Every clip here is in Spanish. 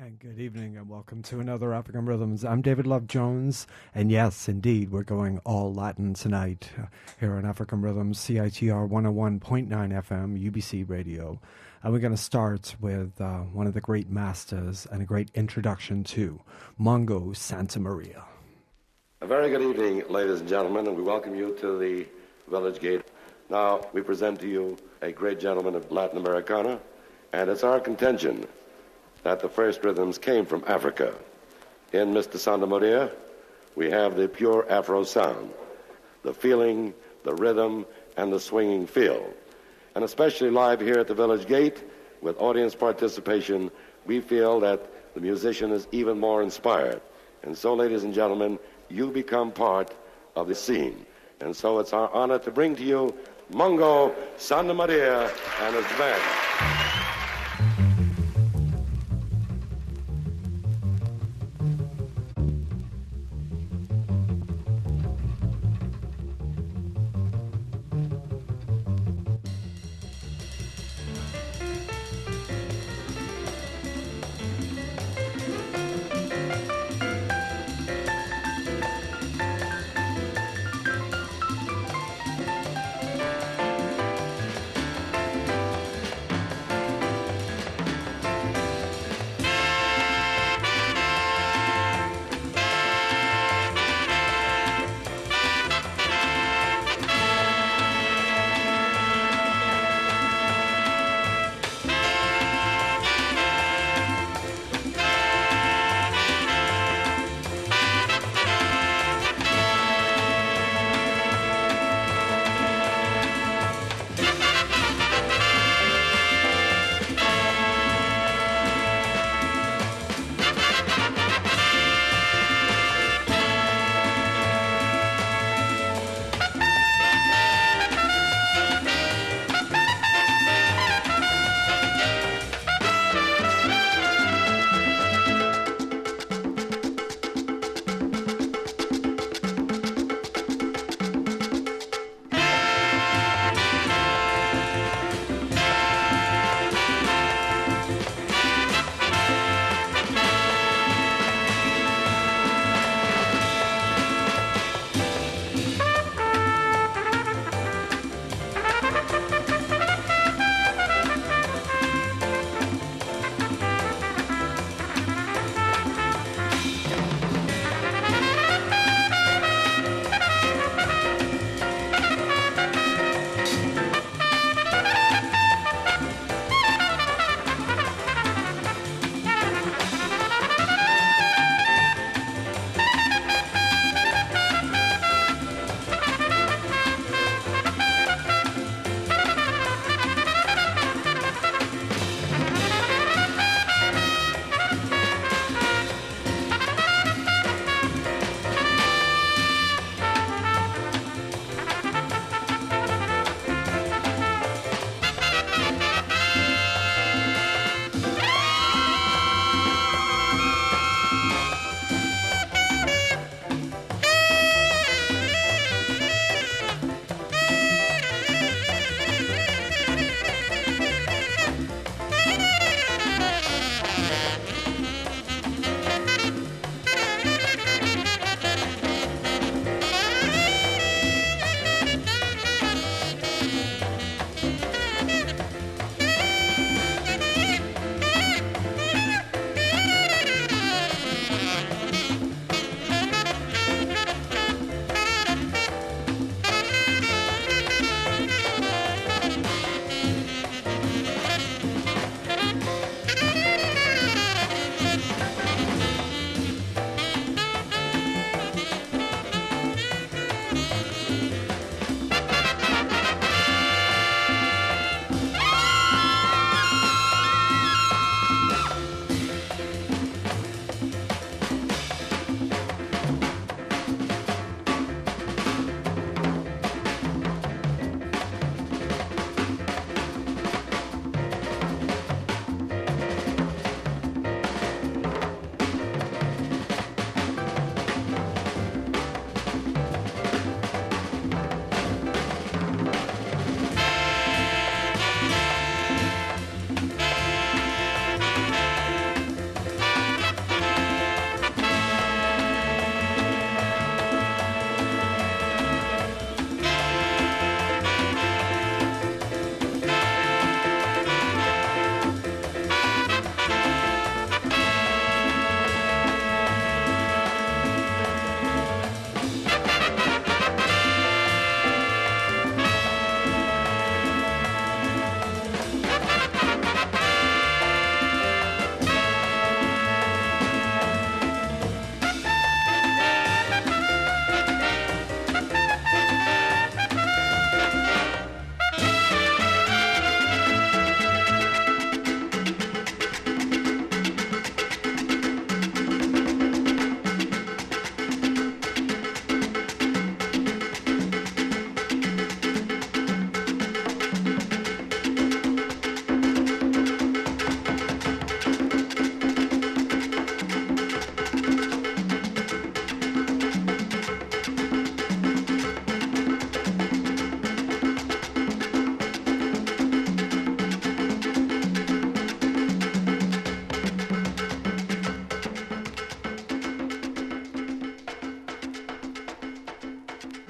And good evening and welcome to another African Rhythms. I'm David Love Jones, and yes, indeed, we're going all Latin tonight here on African Rhythms, CITR 101.9 FM, UBC Radio. And we're going to start with one of the great masters and a great introduction to Mongo Santa Maria. A very good evening, ladies and gentlemen, and we welcome you to the Village Gate. Now, we present to you a great gentleman of Latin Americana, and it's our contention that the first rhythms came from Africa. In Mr. Santa Maria, we have the pure Afro sound, the feeling, the rhythm, and the swinging feel. And especially live here at the Village Gate, with audience participation, we feel that the musician is even more inspired. And so, ladies and gentlemen, you become part of the scene. And so it's our honor to bring to you Mongo Santa Maria and his band.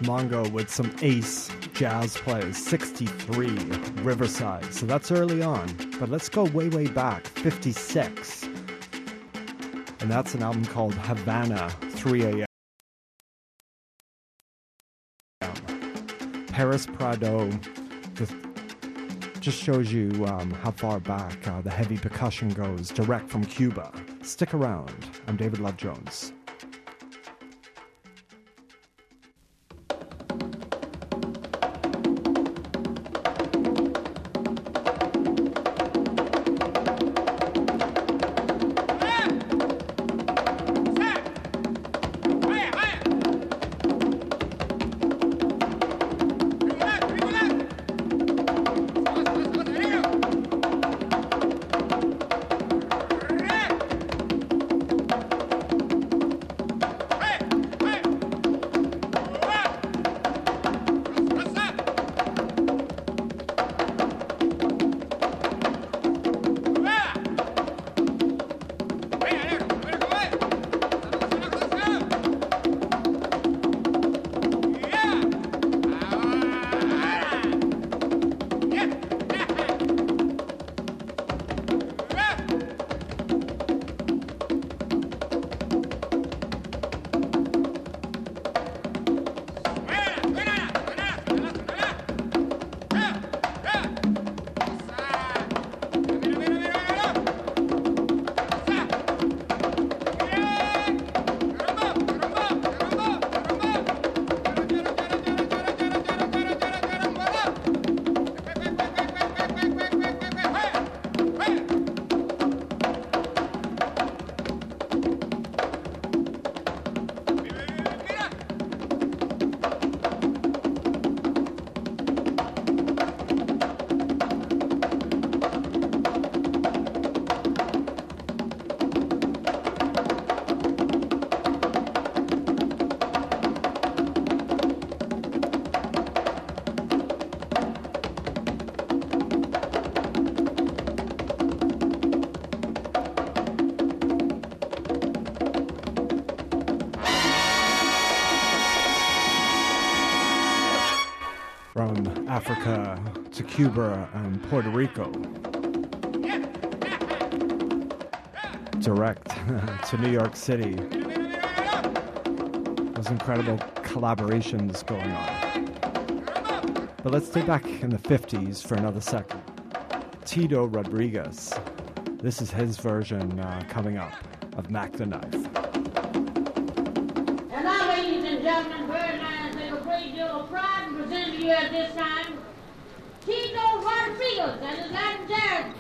Mongo with some ace jazz plays, 63, Riverside. So that's early on. But let's go way, way back, 56. And that's an album called Havana, 3 a.m. Paris Prado just shows you how far back the heavy percussion goes, direct from Cuba. Stick around. I'm David Love Jones. From Africa to Cuba and Puerto Rico. Direct to New York City. Those incredible collaborations going on. But let's stay back in the 50s for another second. Tito Rodriguez. This is his version coming up of Mac the Knife. And now, ladies and gentlemen, Birdland take a great deal of pride in presenting to you at this time Tito Rodriguez and his Latin Jazz.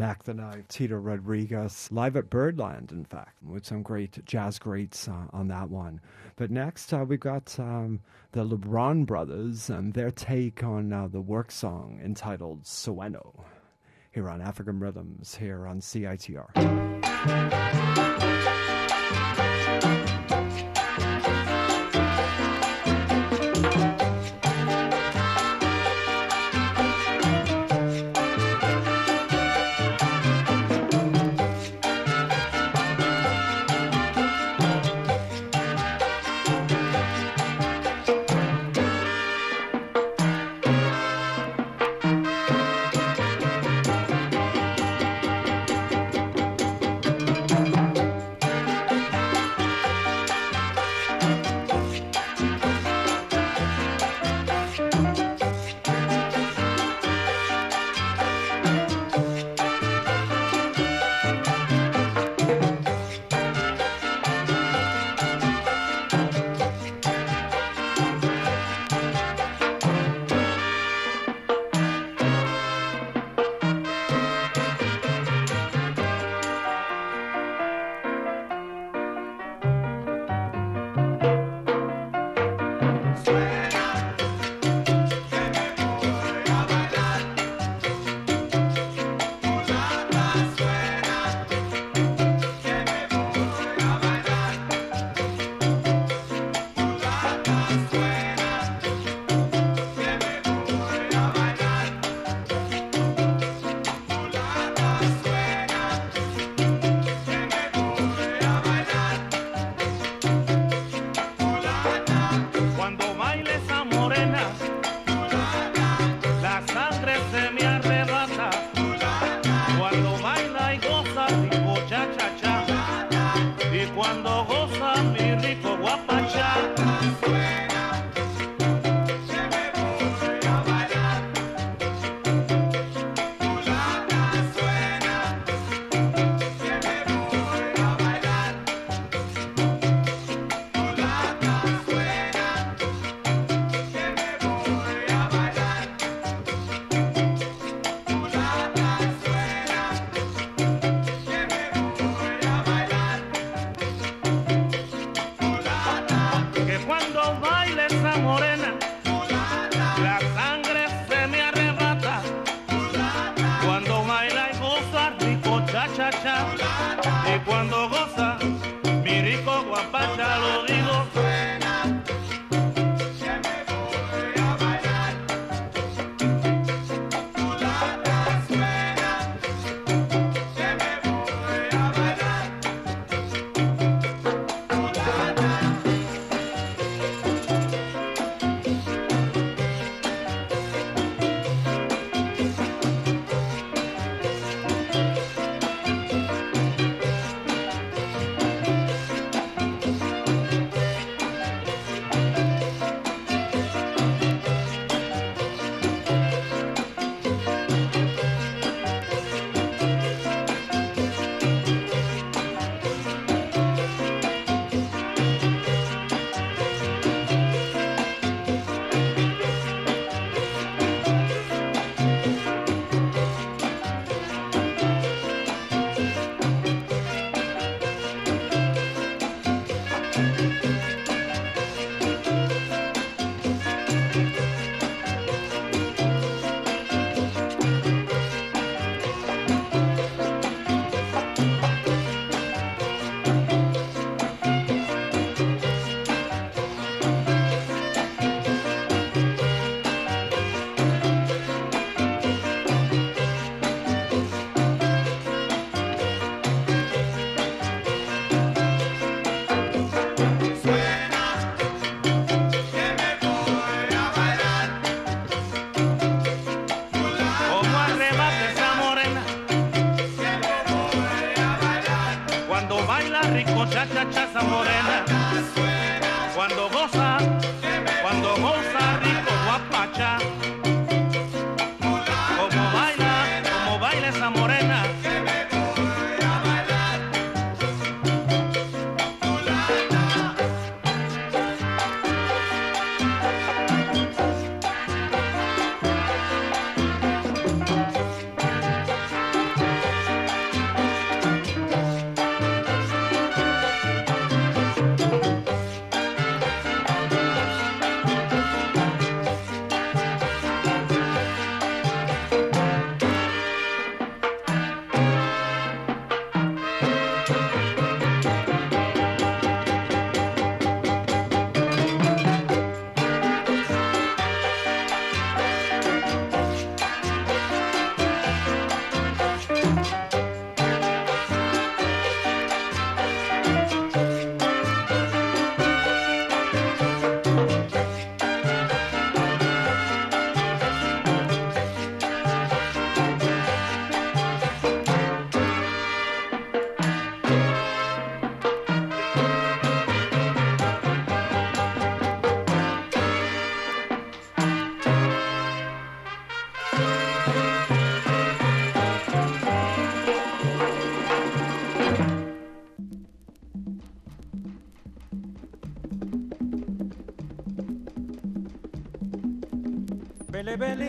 Jack the Knife, Tito Rodriguez, live at Birdland, in fact, with some great jazz greats on that one. But next, we've got the LeBron Brothers and their take on the work song entitled Sueno, here on African Rhythms, here on CITR.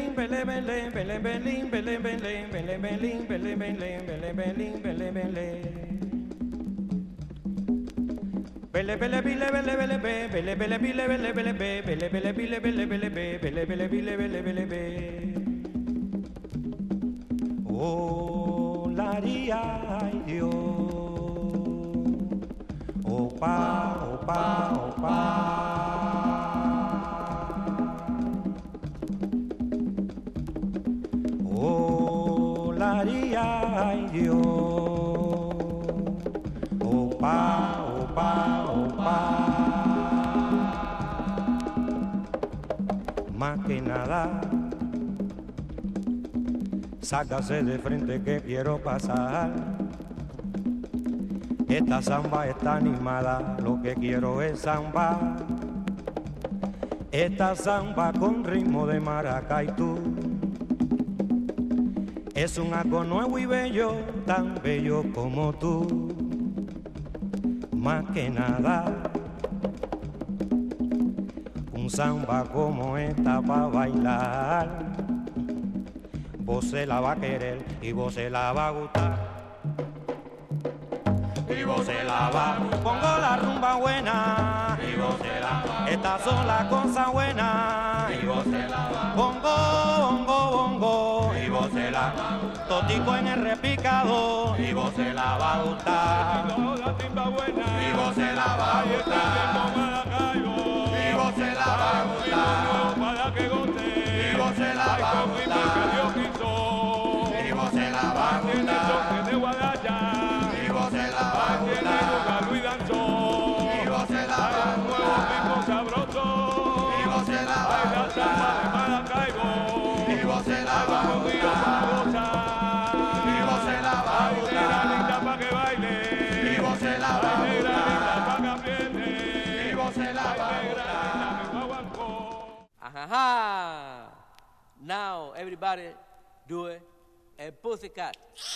Oh, laría, ay Dios, opa, opa, opa. Oh, laría, ay Dios, opa, opa, opa. Más que nada, sácase de frente que quiero pasar. Esta samba está animada, lo que quiero es samba. Esta samba con ritmo de maracaytú. Es un algo nuevo y bello, tan bello como tú. Más que nada, un samba como esta pa' bailar. Vos se la va a querer y vos se la va a gustar. Y vos se la va, pongo la rumba buena. Y vos se la va, estas son las cosas buenas. Y vos se la va, bongo, bongo, bongo. Y vos se la va, totico en el repicado. Y vos se la va a gustar. Y vos se la va a gustar. Y vos se la va a gustar. Y vos se la va a gustar. Y vos se la va a gustar. Y vos se la va a gustar. Y vos se la va a gustar. Y vos se la va a gustar. Y vos se la va a gustar. Y vos se la va a gustar. Y vos se la va a gustar. Y vos se la va a Aha! Now everybody do it a pussycat.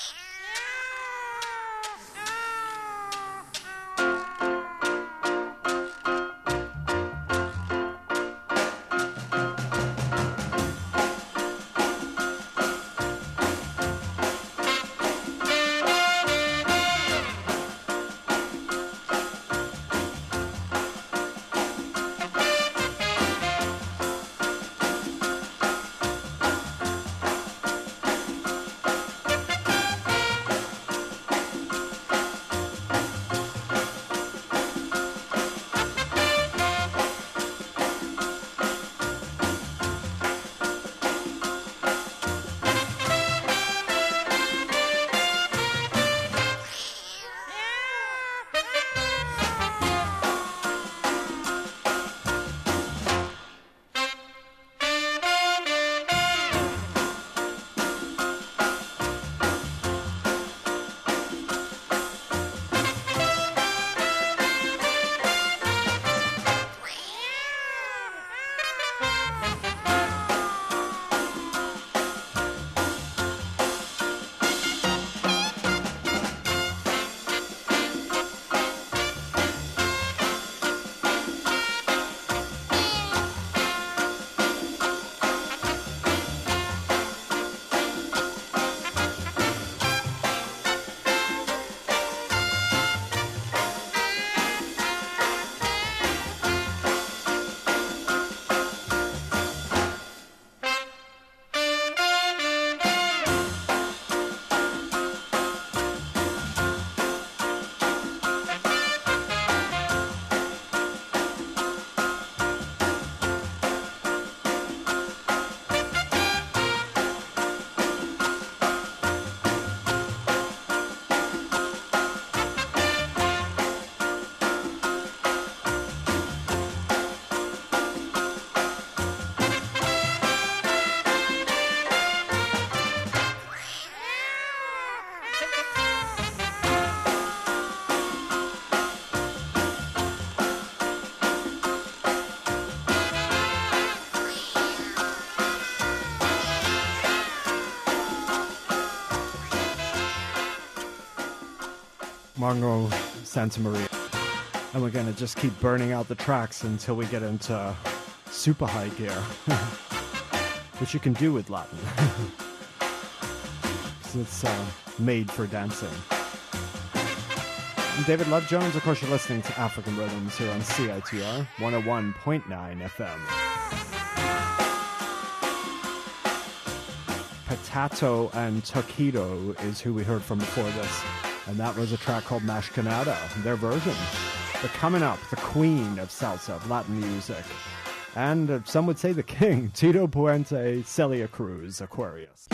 Mongo, Santa Maria. And we're going to just keep burning out the tracks until we get into super high gear. which you can do with Latin. It's made for dancing. I'm David Love Jones. Of course, you're listening to African Rhythms here on CITR 101.9 FM. Potato and Taquito is who we heard from before this. And that was a track called Mashcanada, their version. But coming up, the queen of salsa, of Latin music. And some would say the king, Tito Puente, Celia Cruz, Aquarius.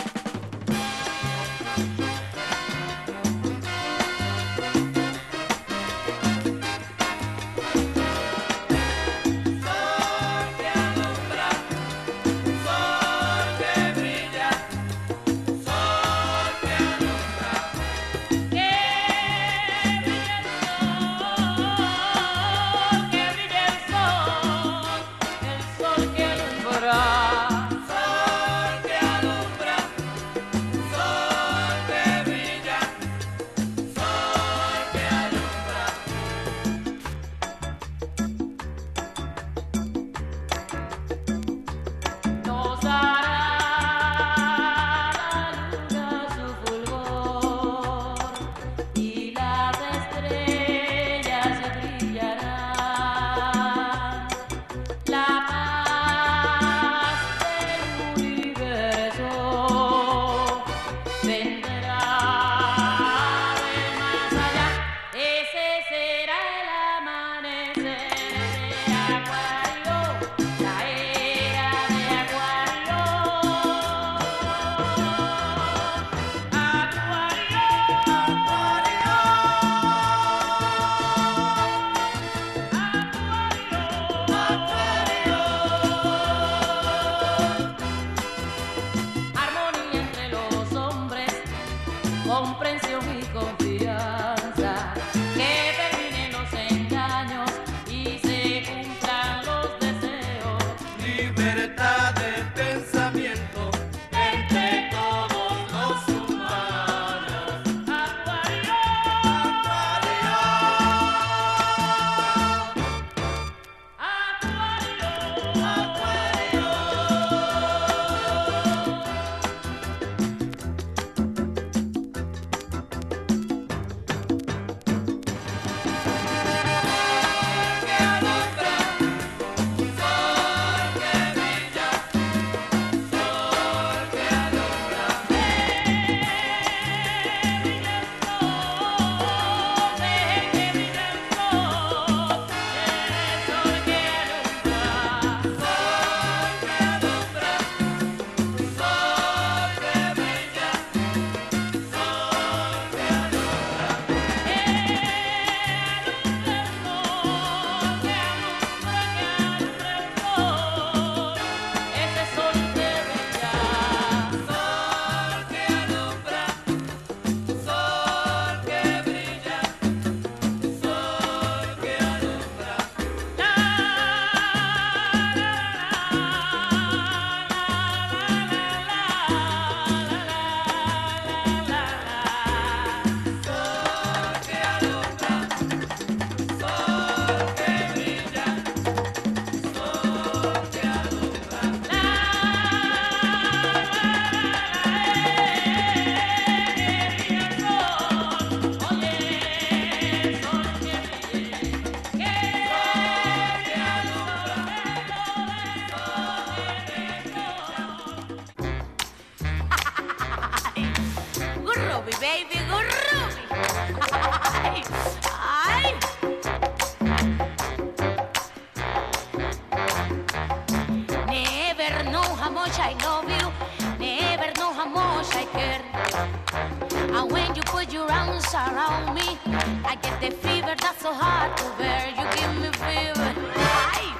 Around me, I get the fever that's so hard to bear. You give me fever, aye.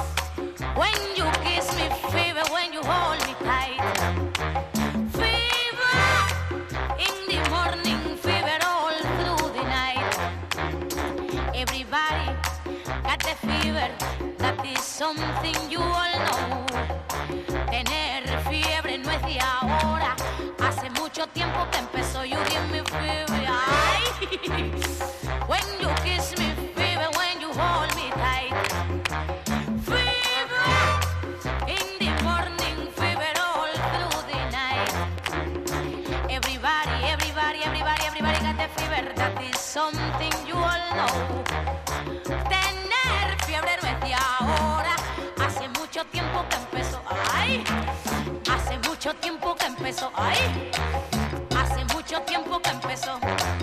When you kiss me, fever. When you hold me tight, fever. In the morning, fever all through the night. Everybody got the fever. That is something you all know. Tener fiebre no es de ahora. Hace mucho tiempo que empezó. You give me fever. When you kiss me, fever, when you hold me tight, fever, in the morning, fever all fever, that is something you all know. Tener fiebre no es de ahora, hace mucho tiempo que empezó, ay, hace mucho tiempo que empezó, ay, hace mucho tiempo que empezó.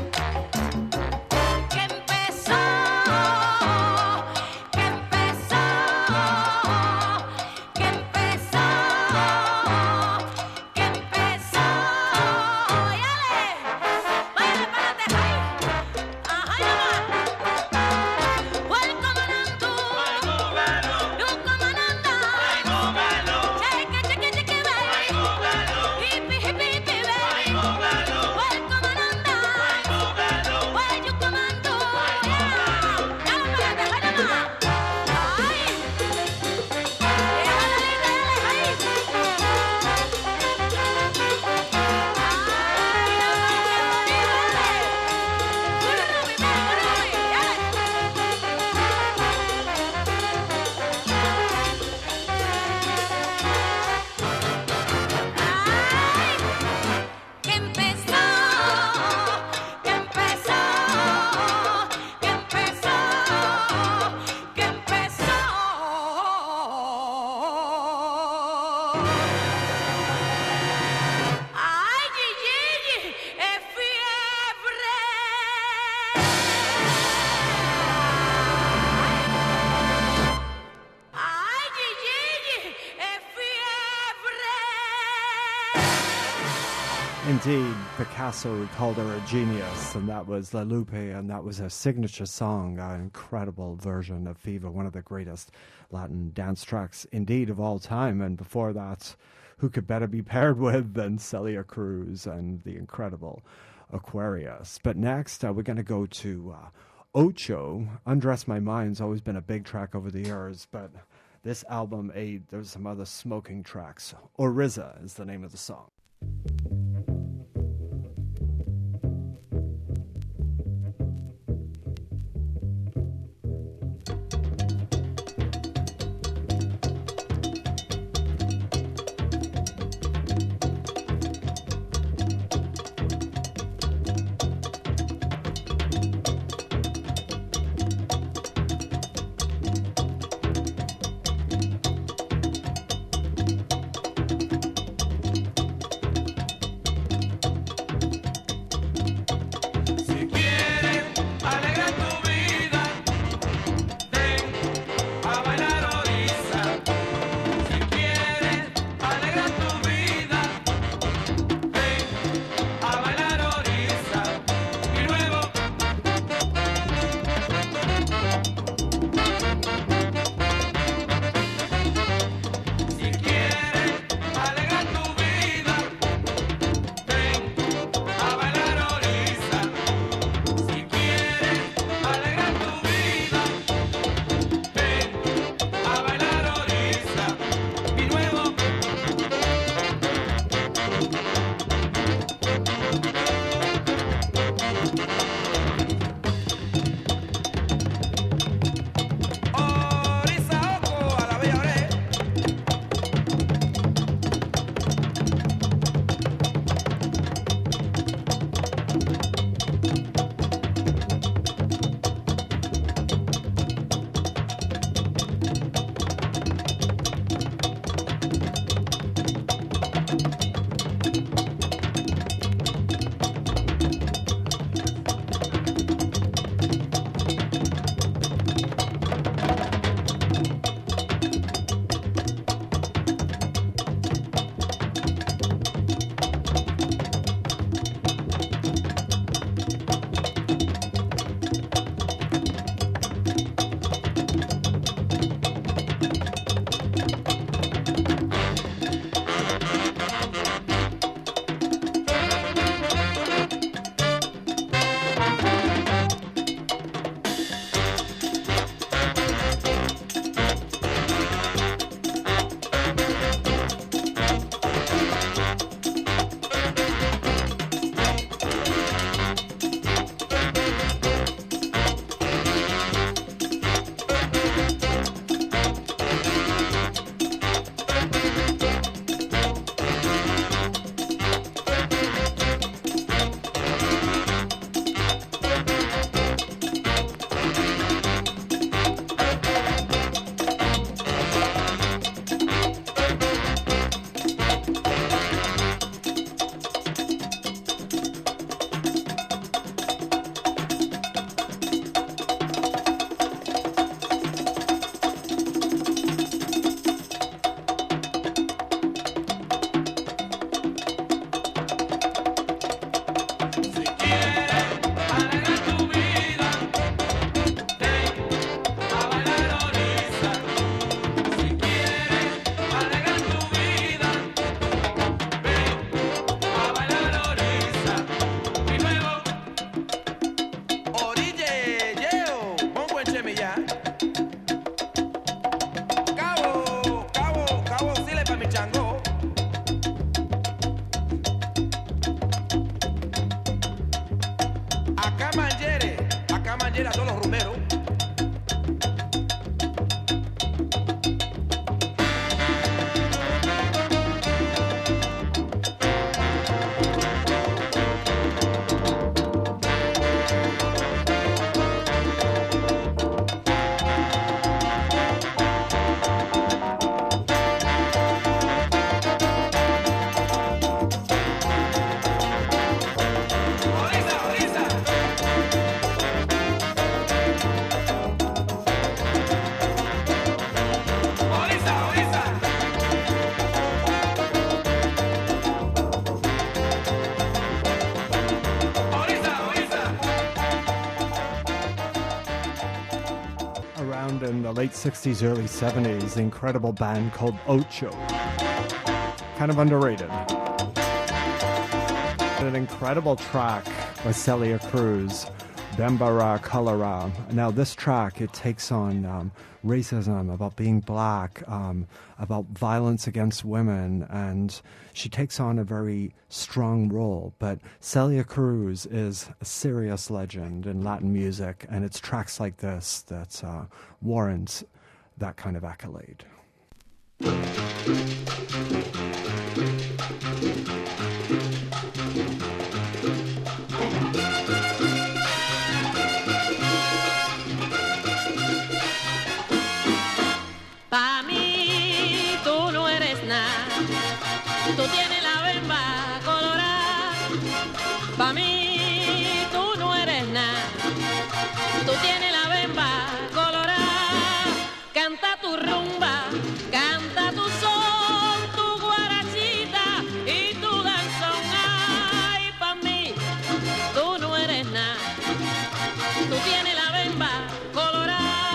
Indeed, Picasso called her a genius, and that was La Lupe, and that was a signature song, an incredible version of Fever, one of the greatest Latin dance tracks, indeed, of all time. And before that, who could better be paired with than Celia Cruz and the incredible Aquarius? But next, we're going to go to Ocho. Undress My Mind's always been a big track over the years, but this album, there's some other smoking tracks. Oriza is the name of the song. the late 60s, early 70s, the incredible band called Ocho. Kind of underrated. An incredible track by Celia Cruz, Bambara Colora. Now this track, it takes on racism, about being black, about violence against women, and she takes on a very strong role. But Celia Cruz is a serious legend in Latin music, and it's tracks like this that warrants that kind of accolade. Pa' mí tú no eres nada, tú tienes la bemba colorada. Pa' mí tú no eres nada, tú tienes la bemba colorada. Canta tu rumba, canta tu son, tu guarachita y tu danzón. Ay, pa' mí tú no eres nada, tú tienes la bemba colorada.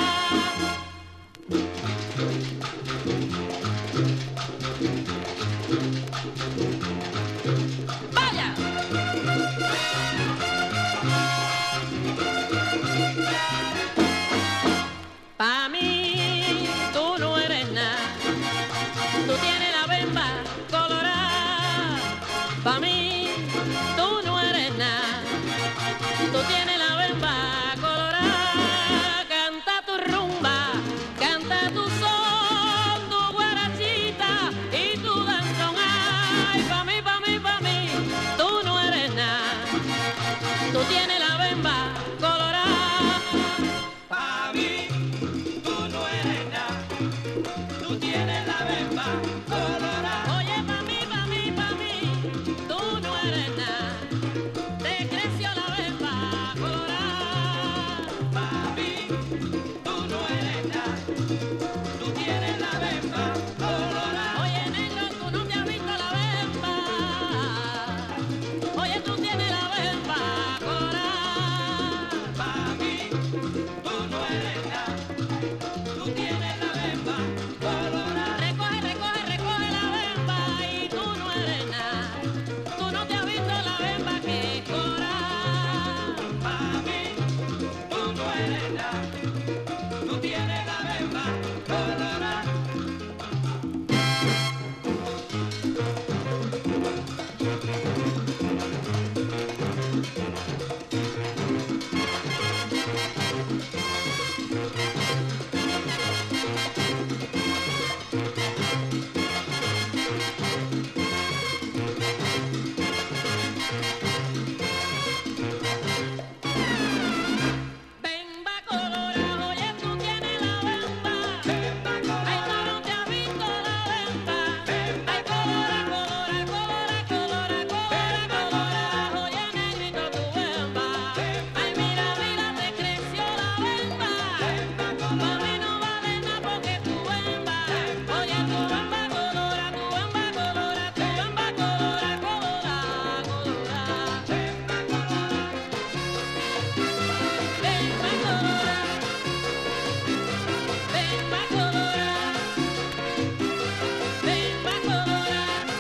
¡Vaya! Pa' mí tú no eres nada, tú tienes la bemba colorada. Pa' mí tú no eres nada, tú tienes la bemba colorada. Canta tu rumba, canta tu son, tu guarachita y tu danzón. Ay, pa' mí, pa' mí, pa' mí, tú no eres nada, tú tienes la bemba colorada. Pa' mí, tú no eres nada, tú tienes la bemba colorada. Oye, pa' mí, pa' mí, pa' mí, tú no eres nada, te creció la bemba colorada. Pa' mí, tú no eres nada, tú tienes la bemba colorada. Oye, negro, tú no te has visto la bemba. Oye, tú tienes la bemba colorada. Pa' mí, tú no eres nada, tú tienes la bemba colorada. Recoge, recoge, recoge la bemba y tú no eres nada, tú no te has visto la bemba que colorada. Pa' mí, tú no eres nada, tú tienes la bemba colorada. Bemba colorada, oye, tú tienes la bemba. Ay, tú no te has visto la bemba. Ay, colora, colora, colora, colora, colora, colora. Oye, negrito, tu bemba. Ay, mira, mira, te creció la bemba. Pa' mí no vale nada porque tu bemba. Oye, tu bemba colora, tu bemba colora, tu bemba colora, colora, colora. Bemba colora. Bemba colora, bemba colora, bemba colora.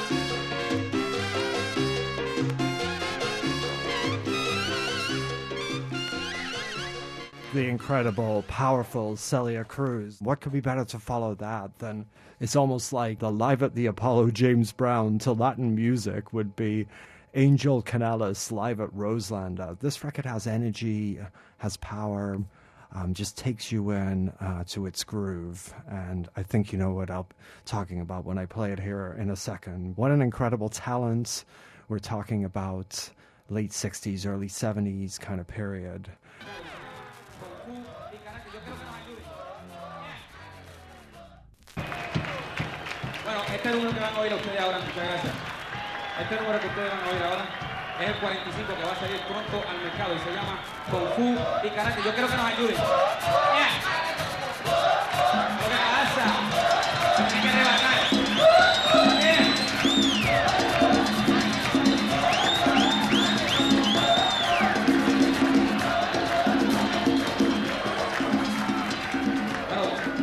The incredible, powerful Celia Cruz. What could be better to follow that than it's almost like the Live at the Apollo James Brown to Latin music would be Angel Canales live at Roseland. This record has energy, has power, just takes you in to its groove. And I think you know what I'm talking about when I play it here in a second. What an incredible talent. We're talking about late 60s, early 70s kind of period. Bueno, este número que van a oír a ustedes ahora, muchas gracias. Este número que ustedes van a oír ahora es el 45 que va a salir pronto al mercado y se llama Kung Fu y Karate. Yo quiero que nos ayuden. Yeah. Lo que pasa, hay que rebanar. Yeah. Bueno,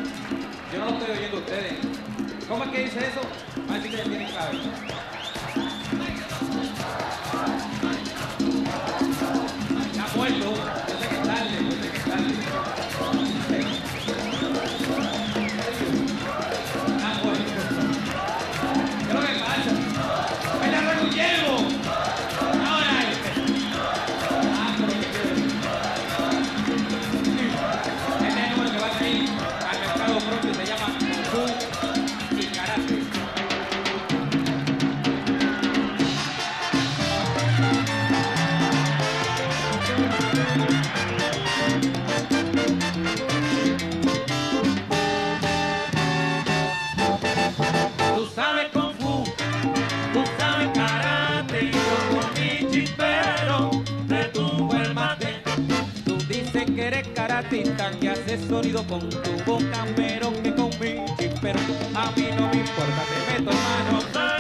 karate que hace sonido con tu boca, pero que con mi chispero a mí no me importa, te meto mano.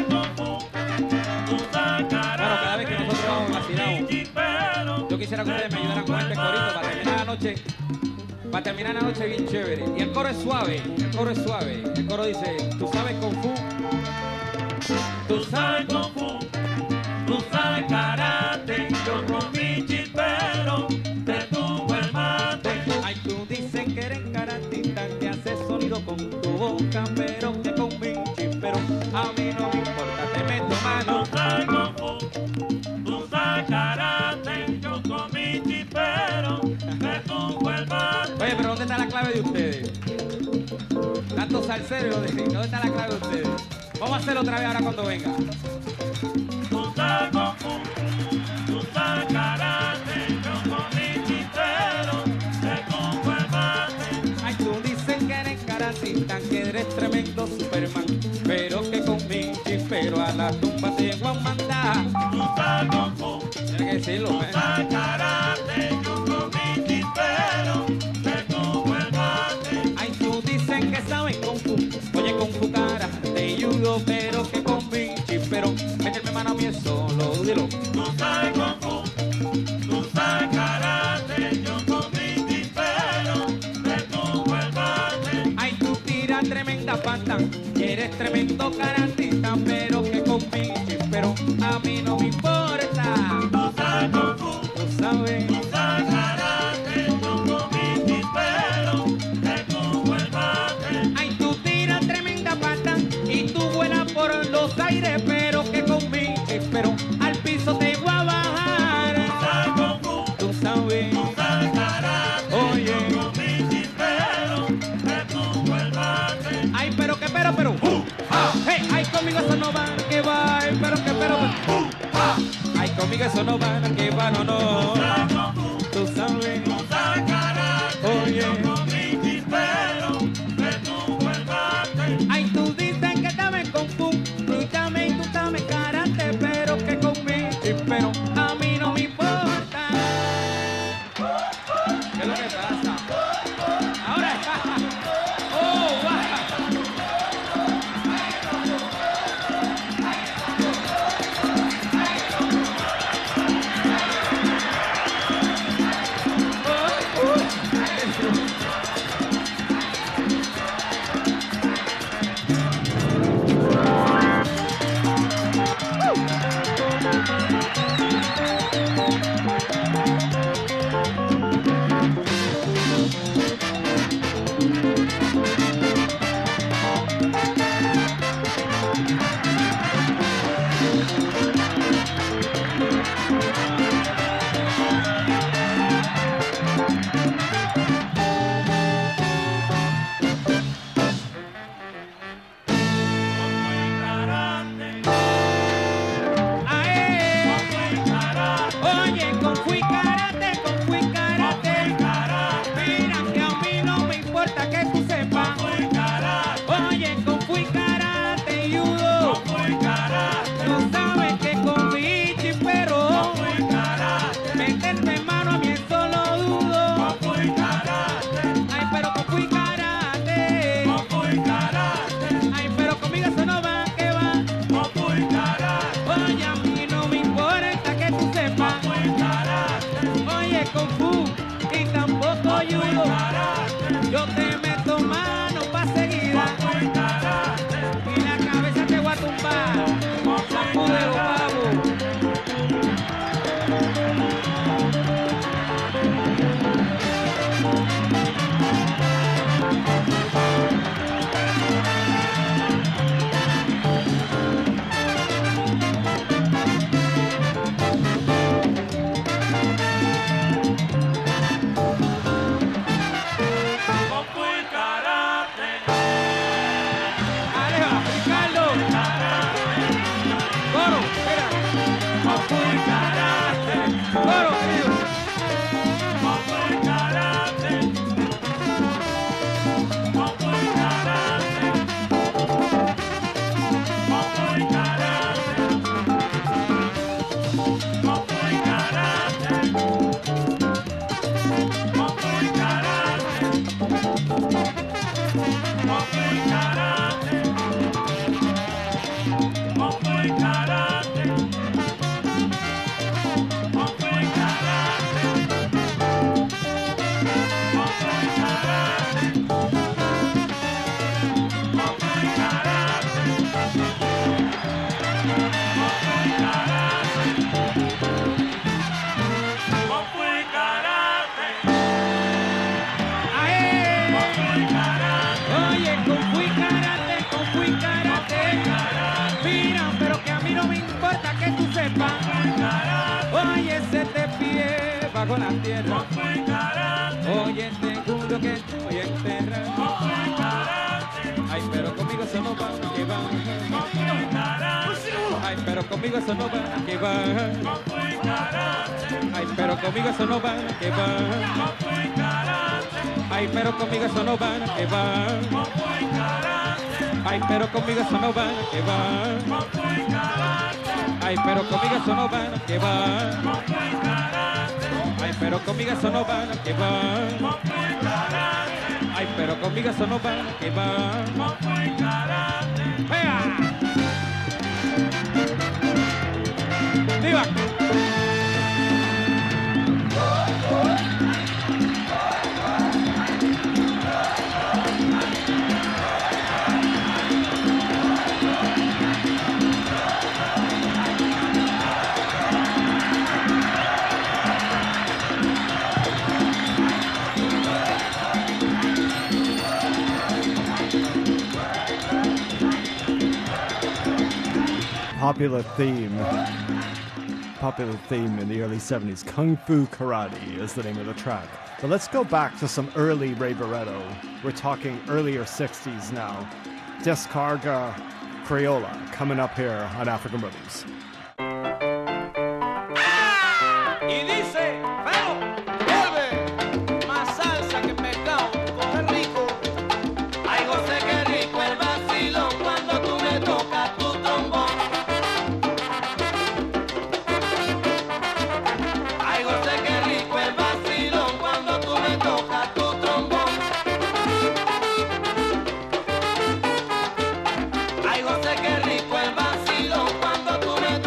Bueno, cada vez que nosotros vamos vacilamos, yo quisiera que ustedes me ayudaran con este corito para terminar la noche. Para terminar la noche bien chévere. Y el coro es suave, el coro es suave. El coro dice, tú sabes Kung Fu, tú sabes Kung Fu, tú sabes karate, yo con mi chispero te tuvo el mate. Ay, tú dices que eres karatista, que haces sonido con tu boca, pero que con mi chispero a mí no me importa, te meto mano. Tú sabes Kung Fu, tú sabes karate, yo con mi chispero te tuvo el mate. Oye, pero ¿dónde está la clave de ustedes? Tanto salsero, ¿dónde está la clave de ustedes? Vamos a hacerlo otra vez ahora cuando venga. Tú sabes Kung Fu, tú sabes karate, yo con mi chispero te tuvo el mate. Ay, tú dices que eres karatista, que eres tremendo Superman, pero que con mi chispero a la tumba te voy a mandar. Tú sabes Kung Fu, tienes que decirlo, tú sabes karate, yo con mi chispero te tuvo el mate. Ay, tú dices que sabes Kung Fu, oye Kung Fu karate, judo, pero que con mi chispero méteme mano a mí es solo, dilo. Tú sabes Kung Fu, tú sabes karate, yo con mi chispero te tuvo el mate. Ay, tú tiras tremenda pata, y eres tremendo karatista, pero que con mi chispero a mí no me importa. Tú sabes Kung Fu, tú sabes karate, yo con mi chispero te tuvo el mate. Ay, tú tiras tremenda pata y tú vuelas por los aires, pero que con mi chispero al piso te voy a bajar. Tú sabes Kung Fu, tú sabes karate, oye, con mi chispero te tuvo el mate. Ay, pero hey, ay, conmigo eso no va, que va, pero ay, conmigo eso no va, que va, no. Tú sabes karate, oye, con mi chispero te tuvo el mate. Ay, tú dices que sabes Kung Fu, tú sabes karate, pero que con mi chispero a mí no me importa. ¿Qué es lo que pasa? Ahora oh, wow. Yo te meto mano pa' seguida y la cabeza te voy a tumbar, saco de los pavos. que tú sepas. Oye, ese te pie bajo la tierra. Oye, este culo que estoy enterrado. Ay, pero conmigo eso no va, que va. Ay, pero conmigo eso no va, que va. Ay, pero conmigo eso no va, que va. Ay, pero conmigo eso no va, que va. Ay, pero conmigo eso no va, que va. Ay, pero conmigo eso no va, que va. Ay, pero conmigo eso no va, que va. Ay, pero conmigo eso no va, que va. ¡Vea! ¡Diva! Popular theme in the early 70s. Kung Fu Karate is the name of the track. But let's go back to some early Ray Barretto. We're talking earlier 60s now. Descarga Crayola coming up here on African Rhythms. Y dice, pero, vuelve, más salsa que pescado, coge rico. Ay, José, qué rico el vacilón cuando tú me tocas tu trombón. Ay, José, qué rico el vacilón cuando tú me tocas tu trombón. Ay, José, qué rico el vacilón cuando tú me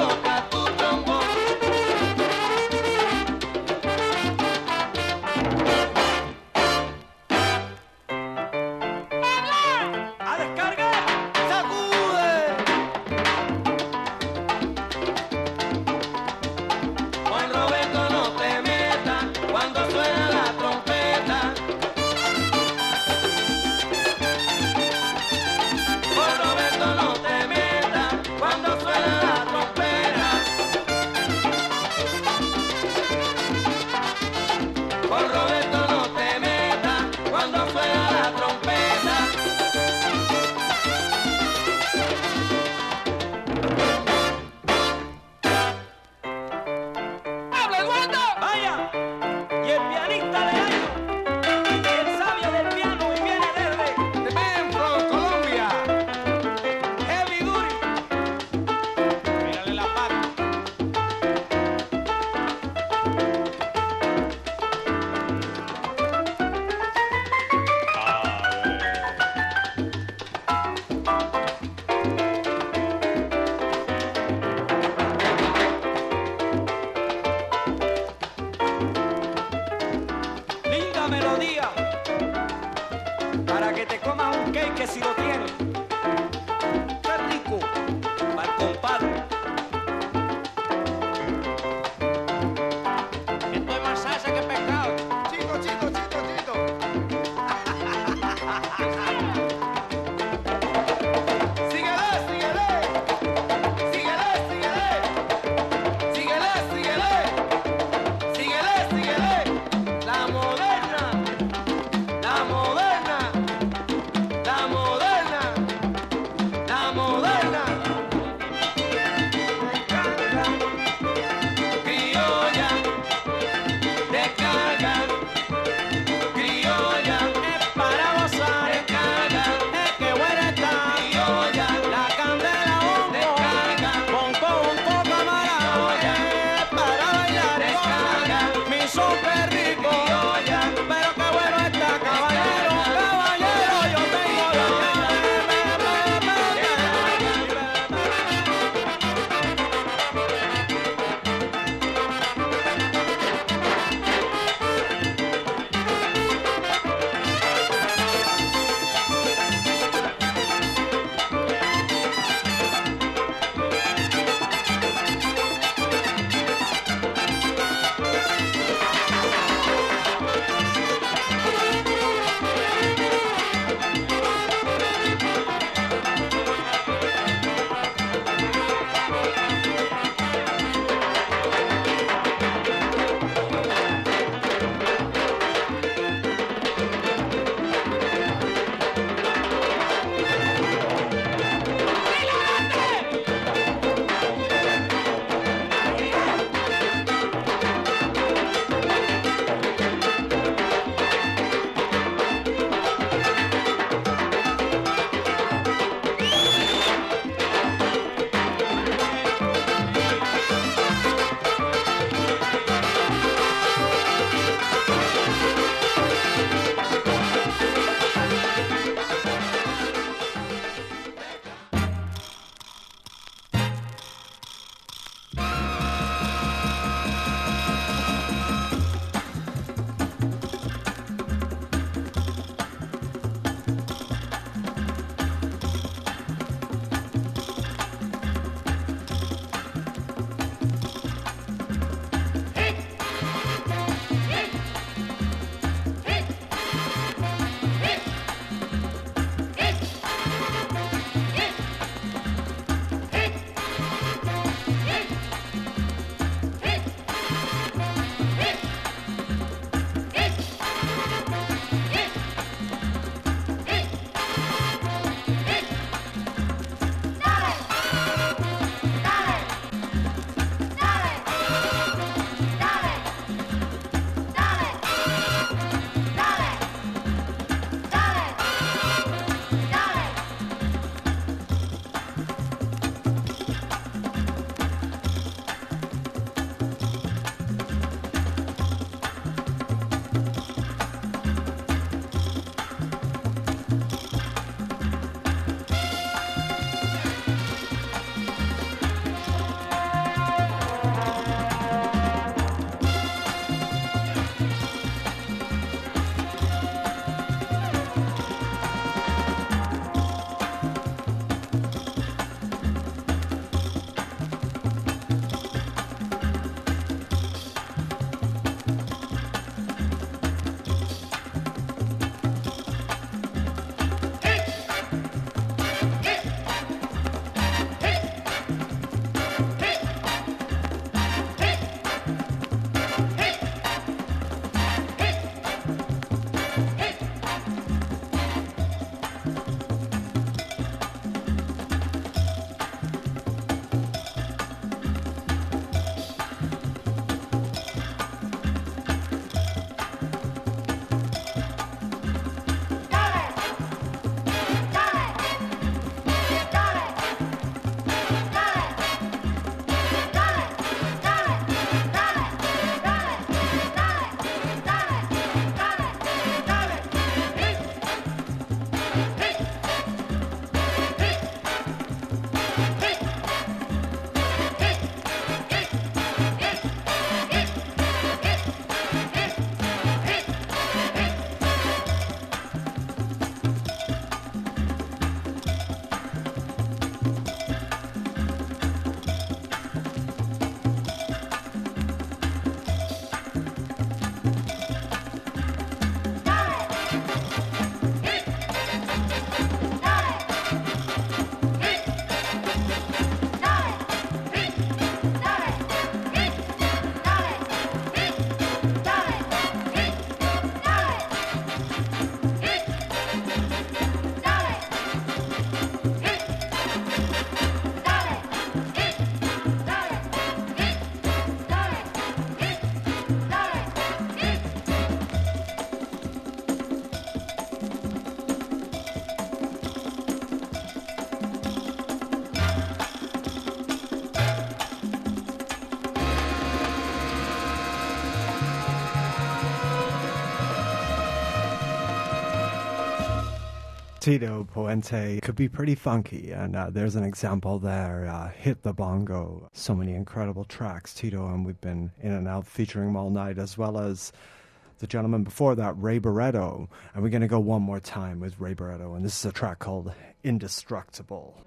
Tito Puente could be pretty funky, and there's an example there, Hit the Bongo. So many incredible tracks, Tito, and we've been in and out featuring them all night, as well as the gentleman before that, Ray Barretto. And we're going to go one more time with Ray Barretto, and this is a track called Indestructible.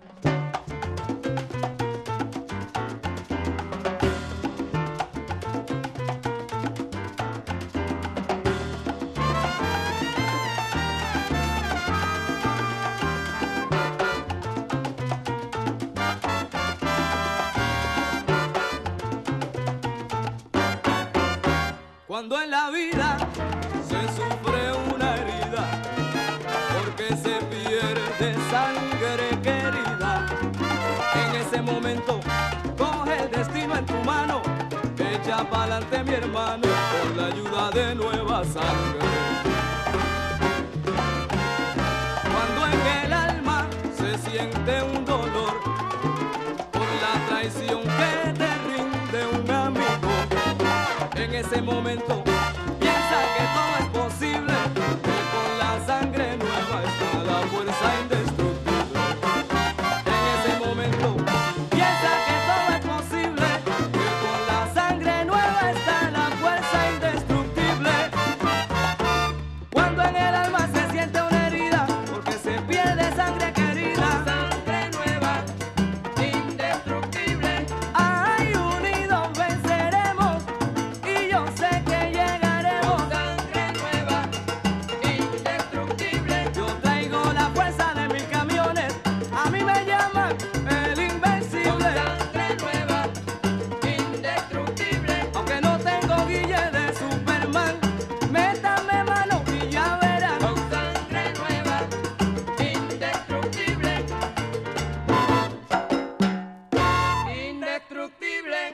Cuando en la vida se sufre una herida, porque se pierde sangre querida, en ese momento coge el destino en tu mano, echa pa'lante mi hermano, con la ayuda de nueva sangre. Cuando en el alma se siente un dolor, por la traición que te rinde un amigo, en ese momento piensa que todo es posible, que con la sangre nueva está la fuerza indestructible. En ese momento piensa que todo es posible, que con la sangre nueva está la fuerza indestructible. Cuando en el alma se siente una herida, porque se pierde sangre querida, sangre nueva, indestructible. Ay, unidos venceremos. Yo sé que llegaremos, sangre nueva, indestructible. Yo traigo la fuerza de mis camiones, a mí me llaman el invencible. Sangre nueva, indestructible. Aunque no tengo guille de Superman, métame mano y ya verán. Con sangre nueva, indestructible. Indestructible.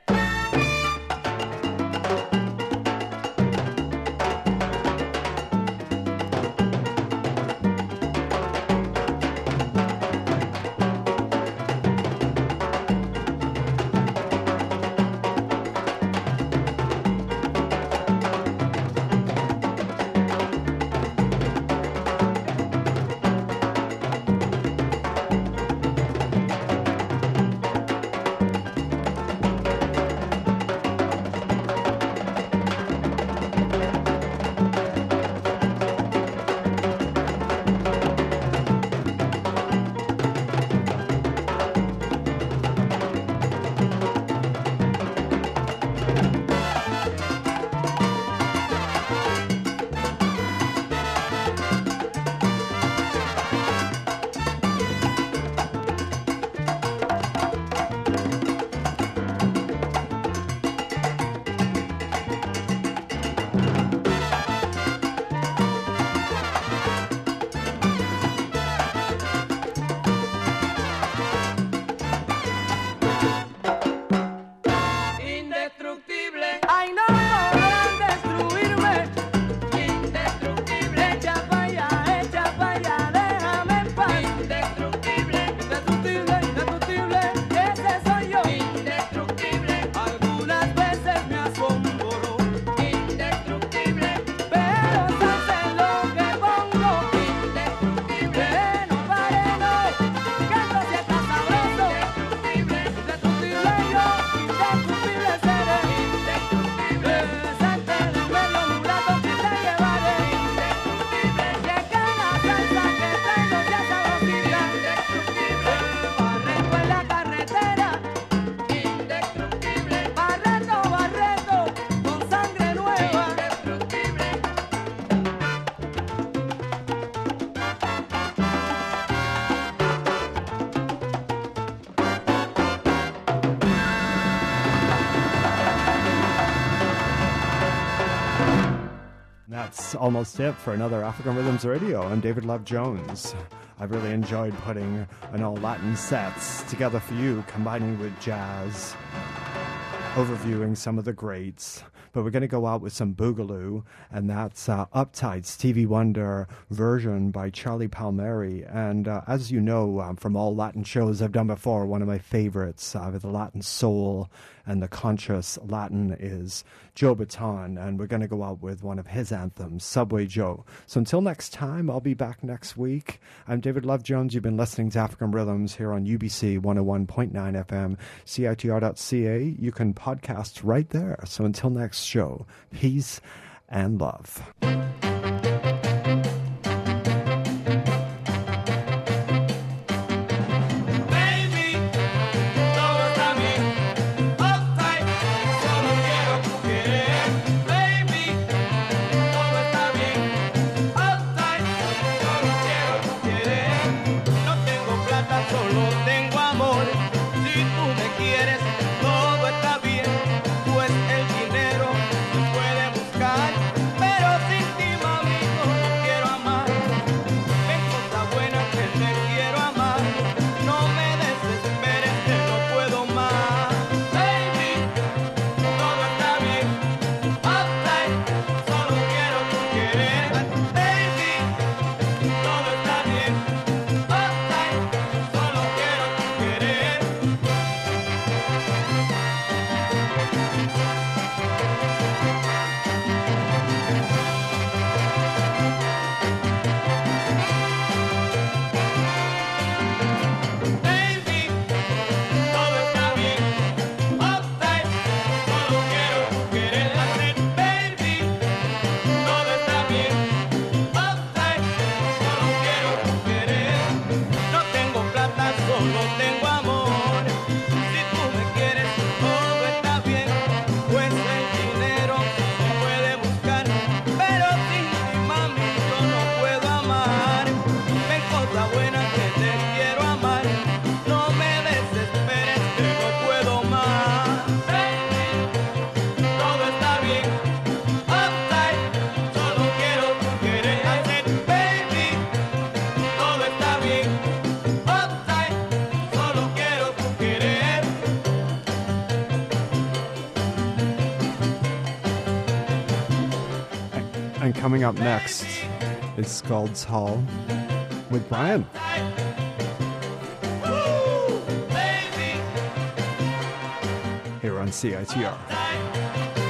Indestructible. Ay, no podrán destruirme. Indestructible. Echa pa' allá, déjame en paz. Indestructible. Indestructible, indestructible. Ese soy yo. Indestructible. Algunas veces me asombro. Indestructible. Pero sabes lo que pongo. Indestructible. No pare, no. Que esto sí está sabroso. Indestructible. Indestructible yo. Indestructible seré. Indestructible. Salte del medio mulato que te llevaré. Indestructible. Llega la salsa que traigo ya sabrosita. Indestructible. Barreto en la carretera. Indestructible. Barreto, con sangre nueva. Indestructible. That's almost it for another African Rhythms Radio. I'm David Love Jones. I've really enjoyed putting an all Latin sets together for you, combining with jazz. overviewing some of the greats. But we're going to go out with some Boogaloo, and that's Uptight, Stevie Wonder version by Charlie Palmieri. And as you know from all Latin shows I've done before, one of my favorites with the Latin soul and the conscious Latin is Joe Bataan, and we're going to go out with one of his anthems, Subway Joe. So until next time, I'll be back next week. I'm David Love Jones. You've been listening to African Rhythms here on UBC 101.9 FM, CITR.ca. You can podcast right there. So until next show, peace and love. And coming up next is Scald's Hall with Brian. Here on CITR.